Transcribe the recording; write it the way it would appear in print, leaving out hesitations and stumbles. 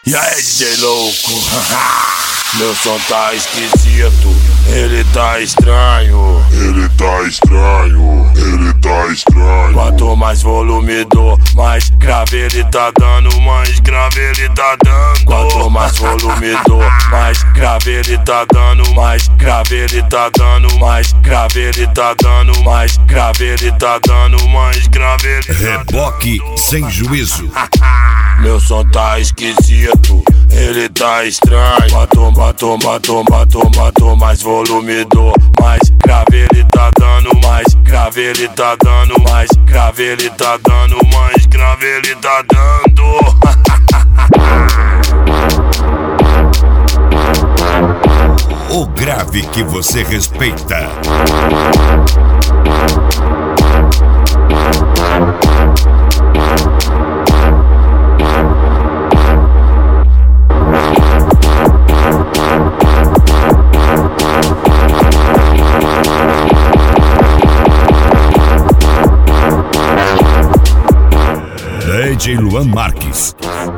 E aí, DJ louco? Meu som tá esquisito, ele tá estranho. Ele tá estranho, ele tá estranho. Quanto mais volume dou, mais grave ele tá dando, mais grave ele tá dando. Quanto mais volume dou, mais grave ele tá dando, mais grave ele tá dando, mais grave ele tá dando, mais grave ele tá dando, mais grave ele tá dando. Reboque sem juízo. Meu som tá esquisito, ele tá estranho. Quanto mais volume dou, mais grave ele tá dando, mais grave ele tá dando, mais grave ele tá dando, mais grave ele tá dando. O grave que você respeita. DJ Luan Marques.